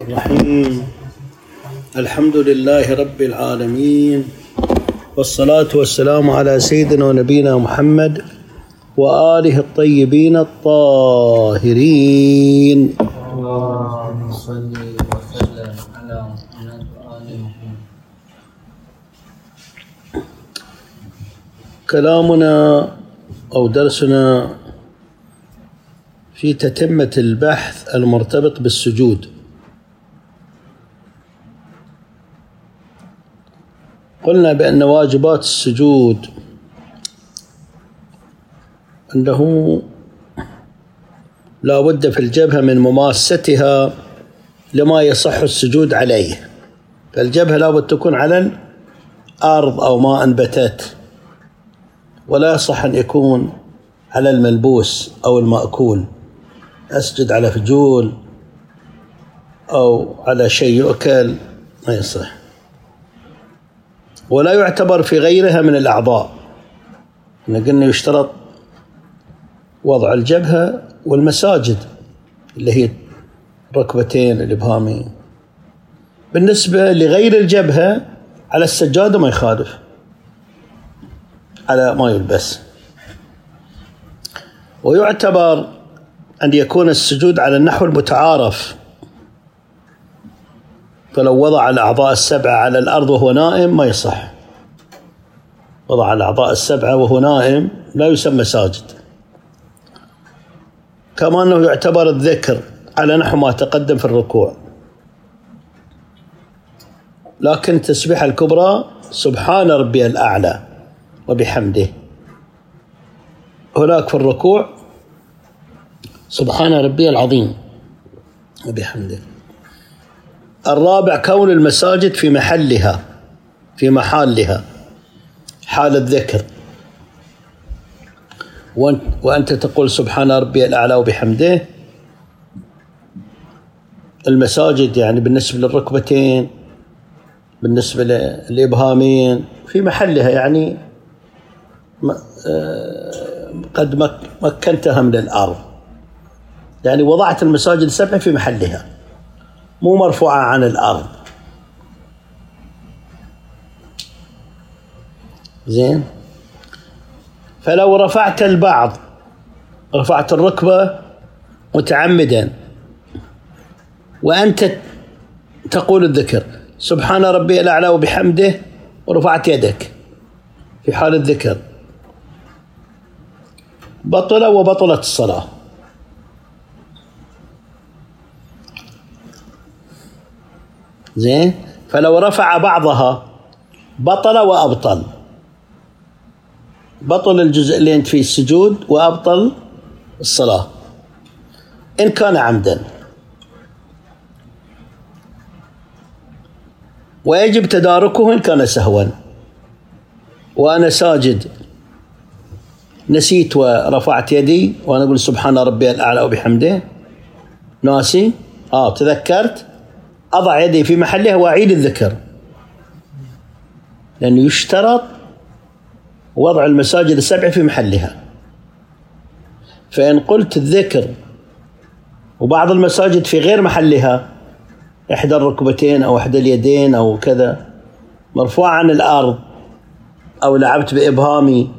الرحيم. الحمد لله رب العالمين، والصلاة والسلام على سيدنا ونبينا محمد وآله الطيبين الطاهرين. اللهم صل وسلم على محمد وآل محمد. كلامنا أو درسنا في تتمة البحث المرتبط بالسجود. قلنا بأن واجبات السجود أنه لا بد في الجبهة من مماستها لما يصح السجود عليه، فالجبهة لا بد تكون على الأرض أو ما أنبتت، ولا يصح أن يكون على الملبوس أو المأكول، أسجد على فجول أو على شيء يؤكل ما يصح، ولا يعتبر في غيرها من الأعضاء. قلنا يشترط وضع الجبهة والمساجد اللي هي الركبتين الإبهامين. بالنسبة لغير الجبهة على السجادة ما يخالف، على ما يلبس. ويعتبر أن يكون السجود على النحو المتعارف، فلو وضع الأعضاء السبعة على الأرض وهو نائم ما يصح. وضع الأعضاء السبعة وهو نائم لا يسمى ساجد. كما أنه يعتبر الذكر على نحو ما تقدم في الركوع، لكن التسبيحة الكبرى سبحان ربي الأعلى وبحمده. هناك في الركوع سبحان ربي العظيم وبحمده. الرابع كون المساجد في محلها، في محلها حال الذكر، وأنت تقول سبحان ربي الأعلى وبحمده. المساجد يعني بالنسبة للركبتين، بالنسبة للإبهامين في محلها، يعني قد مكنتها من الأرض، يعني وضعت المساجد السبع في محلها، مو مرفوعة عن الأرض. زين. فلو رفعت البعض، رفعت الركبة متعمدا وأنت تقول الذكر سبحان ربي الأعلى وبحمده، ورفعت يدك في حال الذكر، وبطلت الصلاة. زين. فلو رفع بعضها بطل وأبطل، بطل الجزء اللي أنت فيه السجود وأبطل الصلاة إن كان عمدا. ويجب تداركه إن كان سهوا. وأنا ساجد نسيت ورفعت يدي وأنا أقول سبحان ربي الأعلى وبحمده، ناسي تذكرت، أضع يدي في محلها وأعيد الذكر، لأنه يشترط وضع المساجد السبع في محلها. فإن قلت الذكر وبعض المساجد في غير محلها، إحدى الركبتين أو إحدى اليدين أو كذا مرفوعة عن الأرض، أو لعبت بإبهامي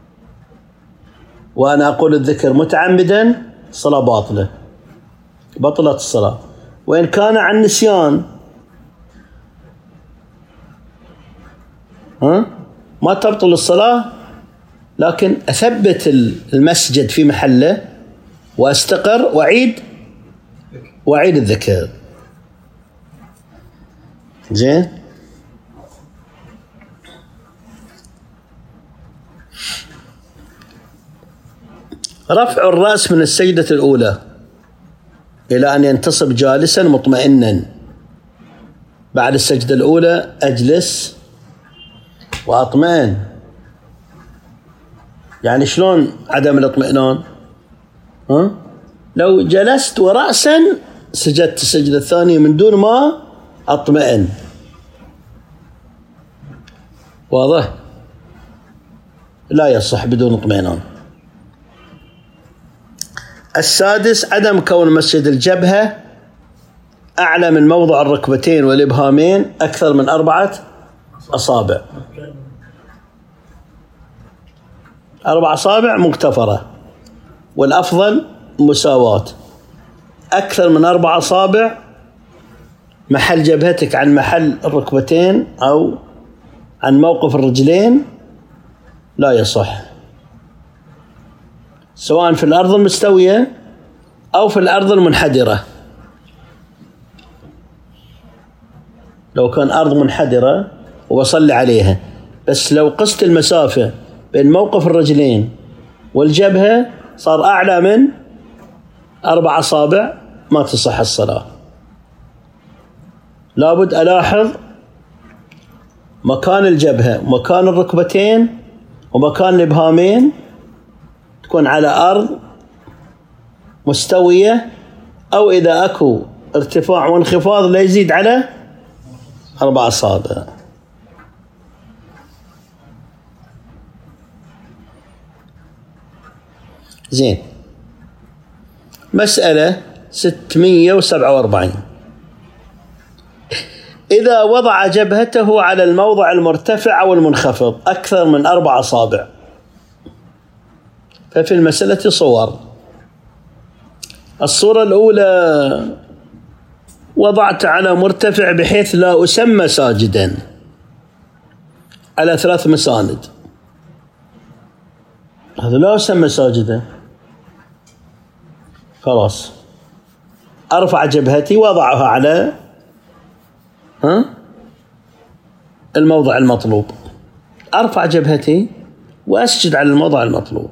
وأنا أقول الذكر متعمدا، الصلاة باطلة، بطلت الصلاة. وإن كان عن نسيان ما تبطل الصلاة، لكن أثبت المسجد في محله وأستقر وأعيد الذكر. زين. رفع الرأس من السجدة الأولى إلى أن ينتصب جالسا مطمئنا. بعد السجدة الأولى أجلس وأطمئن. يعني شلون عدم الاطمئنان؟ لو جلست ورأسا سجدت السجدة الثانية من دون ما أطمئن. واضح؟ لا يصح بدون اطمئنان. السادس عدم كون مسجد الجبهة أعلى من موضع الركبتين والإبهامين أكثر من 4 أصابع. 4 أصابع مغتفرة، والأفضل مساواة. أكثر من 4 أصابع محل جبهتك عن محل الركبتين أو عن موقف الرجلين لا يصح، سواء في الأرض المستوية أو في الأرض المنحدرة. لو كان أرض منحدرة وبصلي عليها، بس لو قست المسافة بين موقف الرجلين والجبهة صار أعلى من 4 أصابع ما تصح الصلاة. لابد ألاحظ مكان الجبهة ومكان الركبتين ومكان الإبهامين تكون على أرض مستوية، أو إذا أكو ارتفاع وانخفاض لا يزيد على 4 أصابع. زين. مسألة 647. إذا وضع جبهته على الموضع المرتفع أو المنخفض أكثر من 4 أصابع، ففي المسألة صور. الصورة الأولى: وضعت على مرتفع بحيث لا أسمى ساجدا على 3 مساند. هذا لا أسمى ساجدا، خلاص أرفع جبهتي وضعها على الموضع المطلوب. أرفع جبهتي وأسجد على الموضع المطلوب.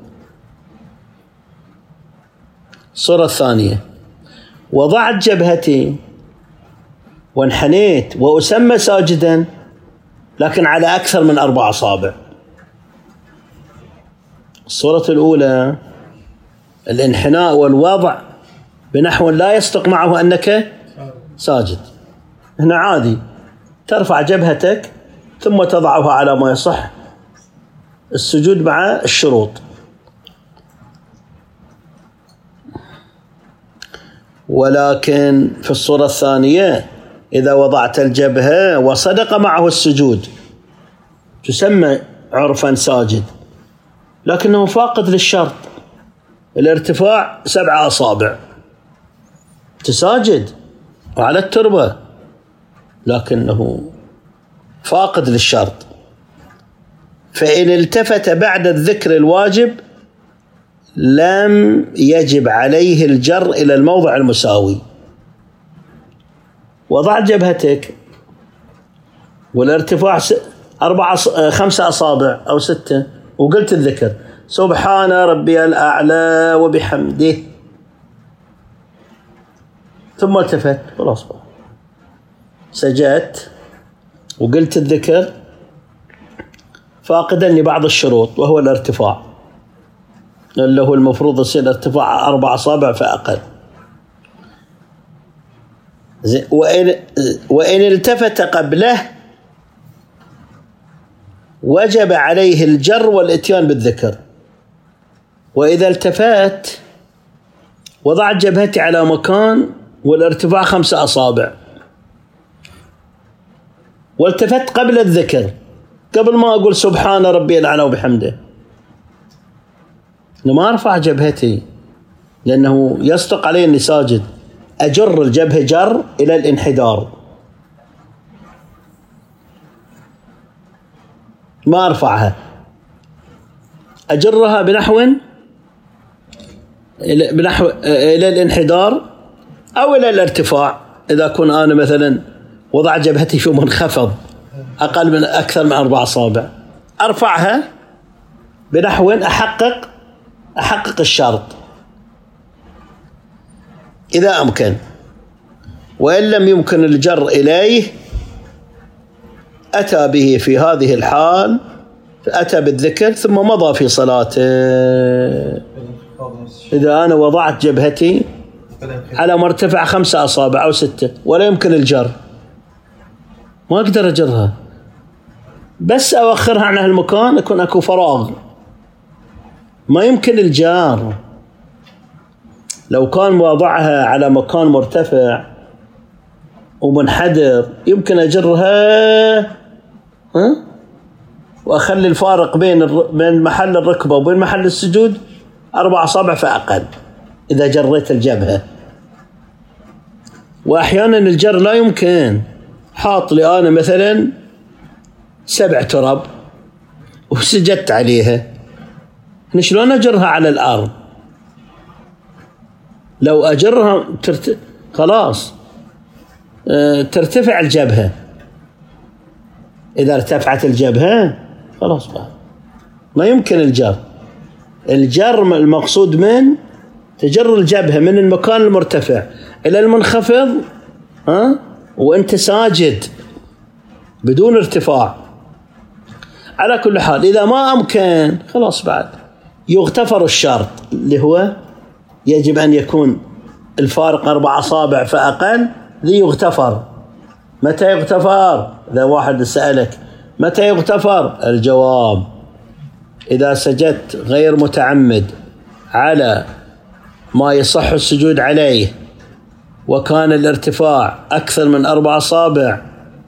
الصورة الثانية: وضعت جبهتي وانحنيت وأسمى ساجدا لكن على أكثر من 4 أصابع. الصورة الأولى: الانحناء والوضع بنحو لا يصدق معه أنك ساجد. هنا عادي ترفع جبهتك ثم تضعها على ما يصح السجود مع الشروط. ولكن في الصورة الثانية إذا وضعت الجبهة وصدق معه السجود تسمى عرفا ساجد، لكنه فاقد للشرط. الارتفاع 7 أصابع، تساجد وعلى التربة لكنه فاقد للشرط. فإن التفت بعد الذكر الواجب لم يجب عليه الجر إلى الموضع المساوي. وضع جبهتك والارتفاع 5 أصابع أو 6، وقلت الذكر سبحان ربي الأعلى وبحمده، ثم التفت، خلاص سجدت وقلت الذكر فاقدا لبعض الشروط، وهو الارتفاع اللي هو المفروض يصير ارتفاع 4 أصابع فأقل. وإن التفت قبله وجب عليه الجر والإتيان بالذكر. وإذا التفت وضعت جبهتي على مكان والارتفاع 5 أصابع والتفت قبل الذكر، قبل ما أقول سبحان ربي الأعلى وبحمده، ما أرفع جبهتي لأنه يصدق علي أني ساجد، أجر الجبهة جر إلى الانحدار، ما أرفعها، أجرها بنحو إلى الانحدار أو إلى الارتفاع. إذا كنت أنا مثلا وضع جبهتي في منخفض أكثر من 4 أصابع، أرفعها بنحو أحقق الشرط إذا أمكن. وإن لم يمكن الجر إليه أتى به في هذه الحال، أتى بالذكر ثم مضى في صلاته. إذا أنا وضعت جبهتي على مرتفع 5 أصابع أو 6 ولا يمكن الجر، ما أقدر أجرها، بس أوخرها عن هالمكان يكون أكو فراغ، ما يمكن الجار. لو كان واضعها على مكان مرتفع ومنحدر يمكن أجرها وأخلي الفارق بين محل الركبة وبين محل السجود 4 أصابع فأقل إذا جريت الجبهة. وأحيانا الجر لا يمكن، حاط لي أنا مثلا 7 تراب وسجدت عليها، شلون أجرها على الأرض؟ لو أجرها خلاص ترتفع الجبهة. إذا ارتفعت الجبهة خلاص بقى ما يمكن الجر. الجر المقصود من تجر الجبهة من المكان المرتفع إلى المنخفض وأنت ساجد بدون ارتفاع. على كل حال إذا ما أمكن خلاص بعد يغتفر الشرط اللي هو يجب أن يكون الفارق 4 أصابع فأقل، ذي يغتفر. متى يغتفر؟ إذا واحد سألك متى يغتفر؟ الجواب إذا سجدت غير متعمد على ما يصح السجود عليه وكان الارتفاع أكثر من 4 أصابع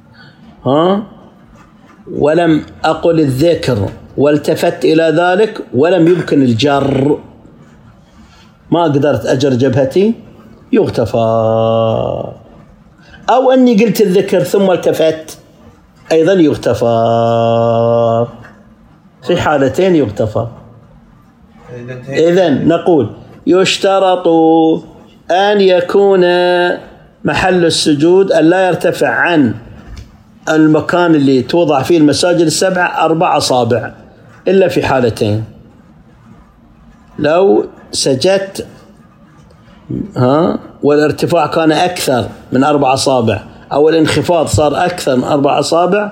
ولم أقل الذكر والتفت إلى ذلك ولم يمكن الجر، ما قدرت أجر جبهتي، يغتفر. أو أني قلت الذكر ثم التفت أيضا يغتفر، في حالتين يغتفر. إذن نقول يشترط أن يكون محل السجود أن لا يرتفع عن المكان اللي توضع فيه المساجد ال7 4 أصابع، إلا في حالتين: لو سجدت والارتفاع كان أكثر من 4 أصابع أو الانخفاض صار أكثر من 4 أصابع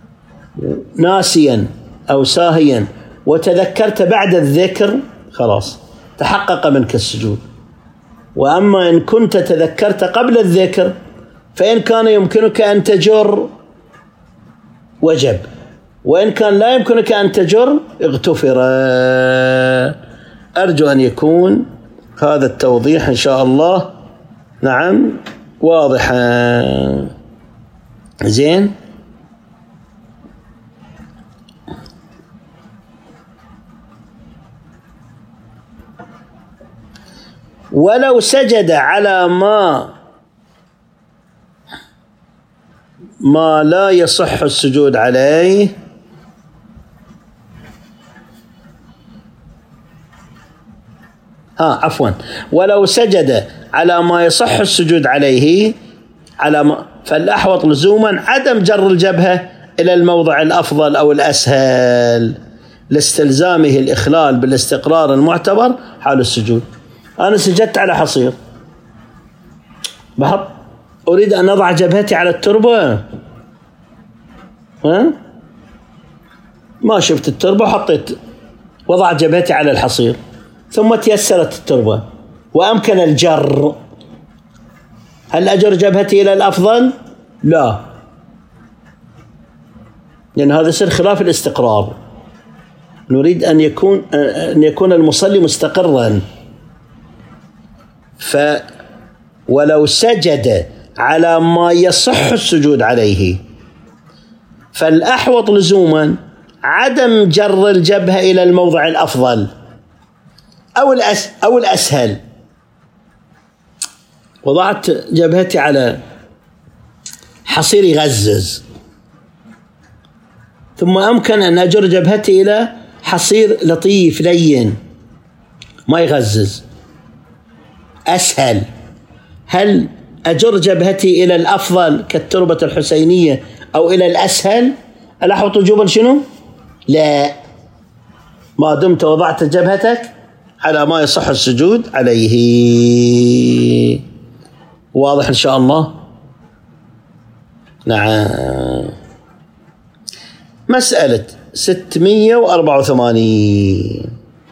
ناسيا أو ساهيا وتذكرت بعد الذكر خلاص تحقق منك السجود. وأما إن كنت تذكرت قبل الذكر فإن كان يمكنك أن تجر وجب، وإن كان لا يمكنك أن تجر اغتفر. أرجو أن يكون هذا التوضيح إن شاء الله نعم واضحا. زين. ولو سجد على ما لا يصح السجود عليه ولو سجد على ما يصح السجود عليه فالأحوط لزوما عدم جر الجبهة إلى الموضع الأفضل أو الأسهل لاستلزامه الإخلال بالاستقرار المعتبر حال السجود. أنا سجدت على حصير، أريد أن أضع جبهتي على التربة، ما شفت التربة حطيت وضع جبهتي على الحصير، ثم تيسرت التربة وأمكن الجر، هل أجر جبهتي إلى الأفضل؟ لا، لأن هذا يصير خلاف الاستقرار. نريد أن يكون المصلي مستقرا. ولو سجد على ما يصح السجود عليه فالأحوط لزوما عدم جر الجبهة إلى الموضع الأفضل أو الأسهل. وضعت جبهتي على حصير يغزز، ثم أمكن أن أجر جبهتي إلى حصير لطيف لين ما يغزز أسهل، هل أجر جبهتي إلى الأفضل كالتربة الحسينية أو إلى الأسهل؟ الأحوط وجوبا شنو؟ لا، ما دمت وضعت جبهتك على ما يصح السجود عليه. واضح إن شاء الله؟ نعم. مسألة 684: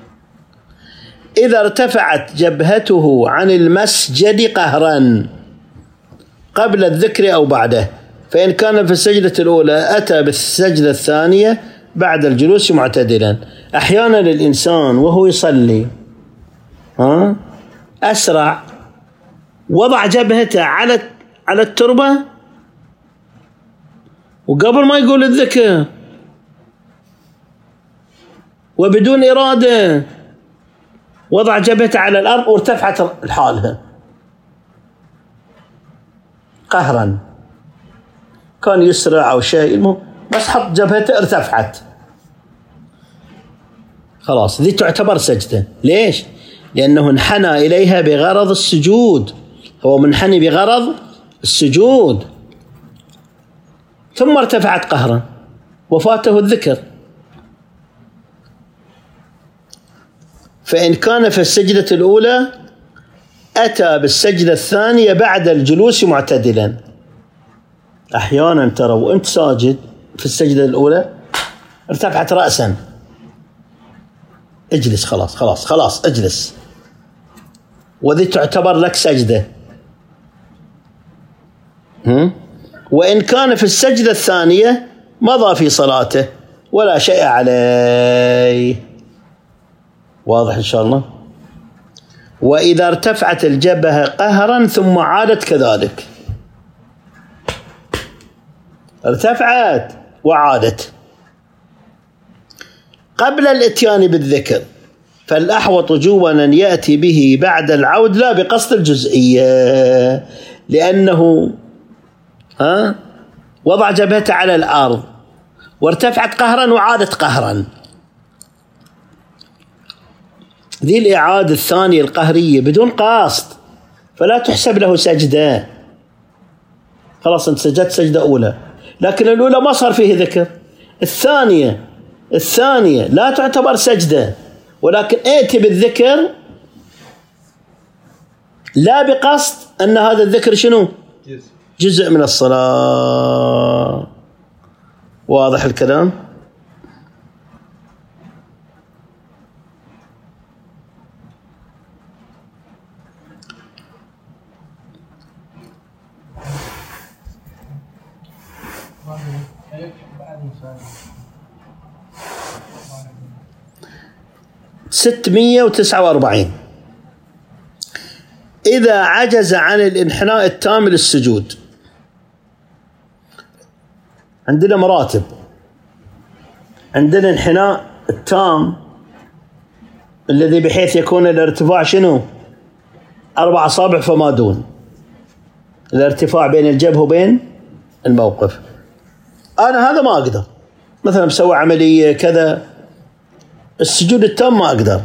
إذا ارتفعت جبهته عن المسجد قهرا قبل الذكر أو بعده، فإن كان في السجدة الأولى أتى بالسجدة الثانية بعد الجلوس معتدلا. أحيانا الإنسان وهو يصلي أسرع، وضع جبهته على التربة وقبل ما يقول الذكر وبدون إرادة وضع جبهته على الأرض وارتفعت لحالها قهرا، كان يسرع أو شيء، المهم بس حط جبهته ارتفعت، خلاص ذي تعتبر سجدة. ليش؟ لأنه انحنى إليها بغرض السجود، هو منحني بغرض السجود، ثم ارتفعت قهرا وفاته الذكر. فإن كان في السجدة الأولى أتى بالسجدة الثانية بعد الجلوس معتدلا. أحيانا ترى وأنت ساجد في السجدة الأولى ارتفعت رأسا، اجلس خلاص اجلس، وذي تعتبر لك سجدة. وإن كان في السجدة الثانية مضى في صلاته ولا شيء عليه. واضح إن شاء الله؟ وإذا ارتفعت الجبهة قهرا ثم عادت كذلك، ارتفعت وعادت قبل الاتيان بالذكر، فالأحوط وجوبا أن يأتي به بعد العود لا بقصد الجزئية، لأنه وضع جبهته على الأرض وارتفعت قهرا وعادت قهرا. ذي الإعادة الثانية القهرية بدون قصد فلا تحسب له سجدة، خلاص أنت سجدت سجدة أولى، لكن الأولى ما صار فيه ذكر، الثانية لا تعتبر سجدة، ولكن ائتي بالذكر لا بقصد أن هذا الذكر شنو؟ جزء من الصلاة. واضح الكلام؟ ستمية وتسعة وأربعين. إذا عجز عن الانحناء التام للسجود. عندنا مراتب، عندنا الانحناء التام الذي بحيث يكون الارتفاع شنو؟ 4 أصابع فما دون، الارتفاع بين الجبهة وبين الموقف. أنا هذا ما أقدر، مثلا مسوي عملية كذا، السجود التام ما أقدر،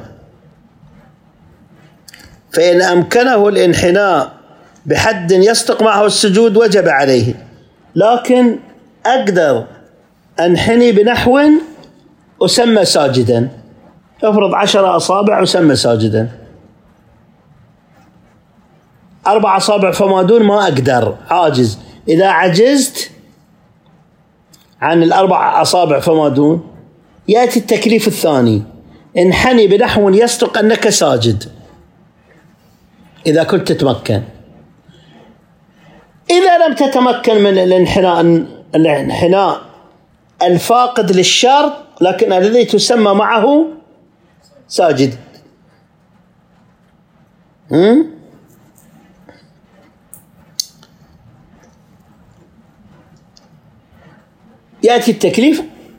فإن أمكنه الانحناء بحد يصدق معه السجود وجب عليه، لكن أقدر أنحني بنحو أسمى ساجدا، افرض 10 أصابع أسمى ساجدا، 4 أصابع فما دون ما أقدر، عاجز. إذا عجزت عن 4 أصابع فما دون يأتي التكليف الثاني، انحني بنحو يصدق أنك ساجد إذا كنت تتمكن. إذا لم تتمكن من الانحناء الفاقد للشرط لكن الذي تسمى معه ساجد، يأتي التكليف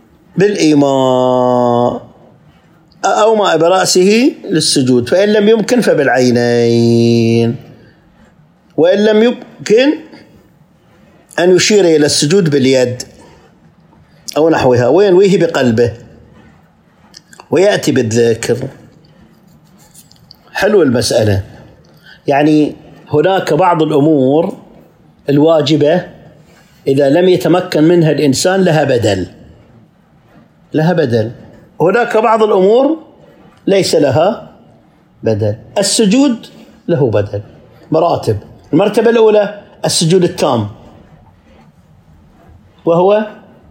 بالإيماء أو ما برأسه للسجود، فإن لم يمكن فبالعينين، وإن لم يمكن أن يشير إلى السجود باليد أو نحوها وينويه بقلبه ويأتي بالذكر. حلو المسألة. يعني هناك بعض الأمور الواجبة إذا لم يتمكن منها الإنسان لها بدل، هناك بعض الأمور ليس لها بدل. السجود له بدل، مراتب. المرتبة الأولى السجود التام، وهو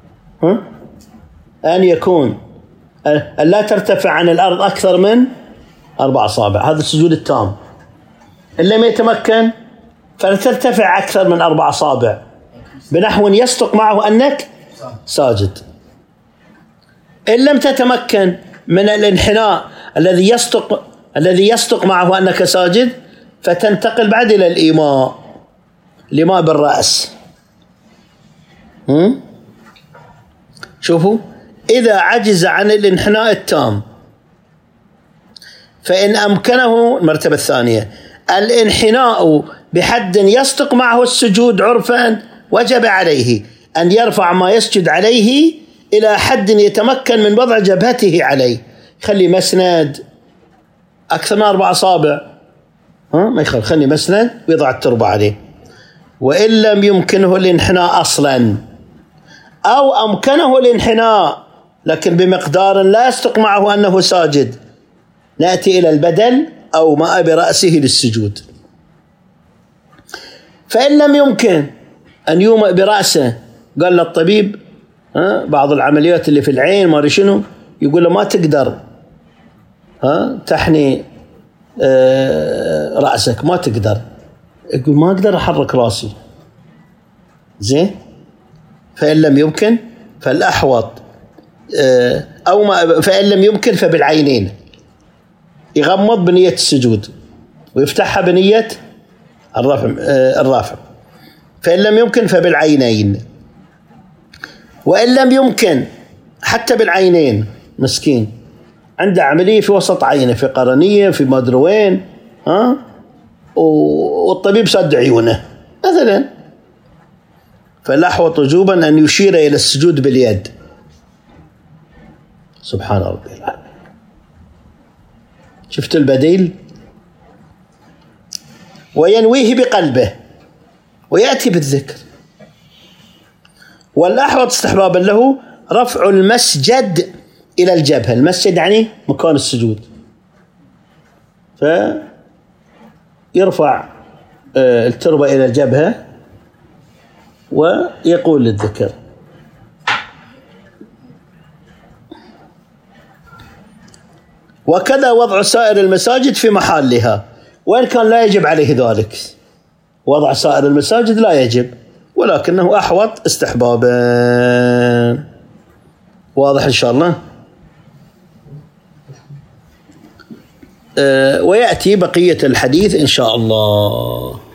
أن يكون أن لا ترتفع عن الأرض أكثر من 4 أصابع، هذا السجود التام. إن لم يتمكن فلترتفع أكثر من 4 أصابع بنحو يصدق معه أنك ساجد. إن لم تتمكن من الانحناء الذي يصدق معه أنك ساجد فتنتقل بعد إلى الإيماء بالرأس. شوفوا، إذا عجز عن الانحناء التام فإن أمكنه، المرتبة الثانية، الانحناء بحد يصدق معه السجود عرفا، وجب عليه أن يرفع ما يسجد عليه إلى حد يتمكن من وضع جبهته عليه. خلي مسند أكثر من 4 أصابع، ما يخل، خلي مسند ويضع التربة عليه. وإن لم يمكنه الانحناء أصلا، أو أمكنه الانحناء لكن بمقدار لا يصدق معه أنه ساجد، نأتي إلى البدل أو ماء برأسه للسجود. فإن لم يمكن أن يومئ برأسه، قال للطبيب بعض العمليات اللي في العين ما شنو، يقول له ما تقدر تحني رأسك، ما تقدر. يقول ما أقدر أحرك رأسي، زين. فإن لم يمكن فالأحوط، أو ما فإن لم يمكن فبالعينين، يغمض بنية السجود ويفتحها بنية الرافع. فإن لم يمكن فبالعينين. وإن لم يمكن حتى بالعينين، مسكين عنده عملية في وسط عينه، في قرنية، في ما أدري وين، والطبيب سد عيونه مثلا، فالأحوط وجوبا أن يشير إلى السجود باليد. سبحان ربي العظيم. شفت البديل؟ وينويه بقلبه ويأتي بالذكر. والأحوط استحبابا له رفع المسجد إلى الجبهة. المسجد يعني مكان السجود، فيرفع التربة إلى الجبهة ويقول للذكر. وكذا وضع سائر المساجد في محلها، وإن كان لا يجب عليه ذلك. وضع سائر المساجد لا يجب، ولكنه أحوط استحبابا. واضح إن شاء الله. ويأتي بقية الحديث إن شاء الله.